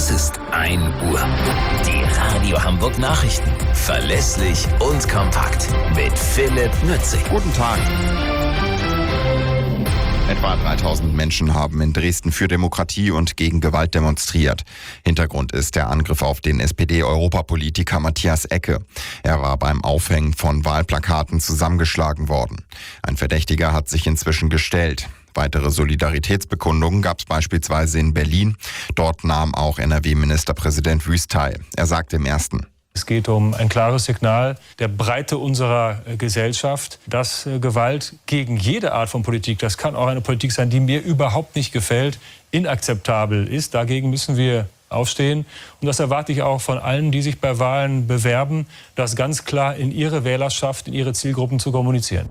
Es ist 1 Uhr. Die Radio Hamburg Nachrichten. Verlässlich und kompakt. Mit Philipp Nützig. Guten Tag. Etwa 3000 Menschen haben in Dresden für Demokratie und gegen Gewalt demonstriert. Hintergrund ist der Angriff auf den SPD-Europapolitiker Matthias Ecke. Er war beim Aufhängen von Wahlplakaten zusammengeschlagen worden. Ein Verdächtiger hat sich inzwischen gestellt. Weitere Solidaritätsbekundungen gab es beispielsweise in Berlin. Dort nahm auch NRW-Ministerpräsident Wüst teil. Er sagte im Ersten: Es geht um ein klares Signal der Breite unserer Gesellschaft, dass Gewalt gegen jede Art von Politik, das kann auch eine Politik sein, die mir überhaupt nicht gefällt, inakzeptabel ist. Dagegen müssen wir aufstehen. Und das erwarte ich auch von allen, die sich bei Wahlen bewerben, das ganz klar in ihre Wählerschaft, in ihre Zielgruppen zu kommunizieren.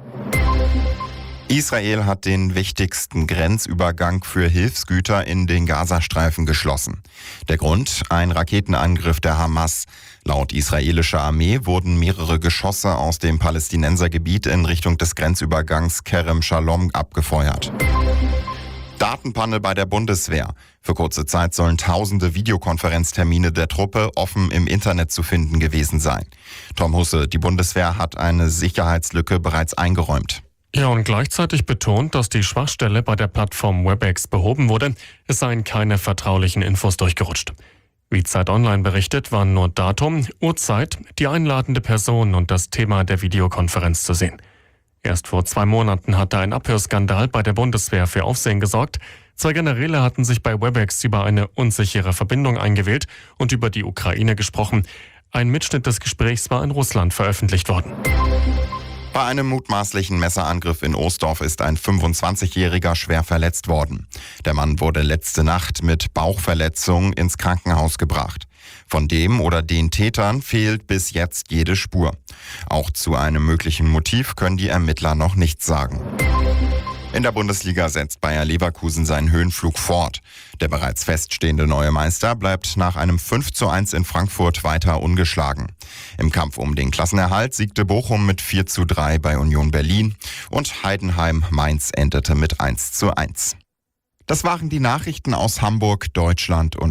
Israel hat den wichtigsten Grenzübergang für Hilfsgüter in den Gazastreifen geschlossen. Der Grund? Ein Raketenangriff der Hamas. Laut israelischer Armee wurden mehrere Geschosse aus dem Palästinensergebiet in Richtung des Grenzübergangs Kerem Shalom abgefeuert. Datenpanne bei der Bundeswehr. Für kurze Zeit sollen tausende Videokonferenztermine der Truppe offen im Internet zu finden gewesen sein. Tom Husse, die Bundeswehr hat eine Sicherheitslücke bereits eingeräumt. Ja, und gleichzeitig betont, dass die Schwachstelle bei der Plattform WebEx behoben wurde. Es seien keine vertraulichen Infos durchgerutscht. Wie Zeit Online berichtet, waren nur Datum, Uhrzeit, die einladende Person und das Thema der Videokonferenz zu sehen. Erst vor 2 Monaten hatte ein Abhörskandal bei der Bundeswehr für Aufsehen gesorgt. 2 Generäle hatten sich bei WebEx über eine unsichere Verbindung eingewählt und über die Ukraine gesprochen. Ein Mitschnitt des Gesprächs war in Russland veröffentlicht worden. Bei einem mutmaßlichen Messerangriff in Oesdorf ist ein 25-Jähriger schwer verletzt worden. Der Mann wurde letzte Nacht mit Bauchverletzung ins Krankenhaus gebracht. Von dem oder den Tätern fehlt bis jetzt jede Spur. Auch zu einem möglichen Motiv können die Ermittler noch nichts sagen. In der Bundesliga setzt Bayer Leverkusen seinen Höhenflug fort. Der bereits feststehende neue Meister bleibt nach einem 5:1 in Frankfurt weiter ungeschlagen. Im Kampf um den Klassenerhalt siegte Bochum mit 4:3 bei Union Berlin und Heidenheim-Mainz endete mit 1:1. Das waren die Nachrichten aus Hamburg, Deutschland und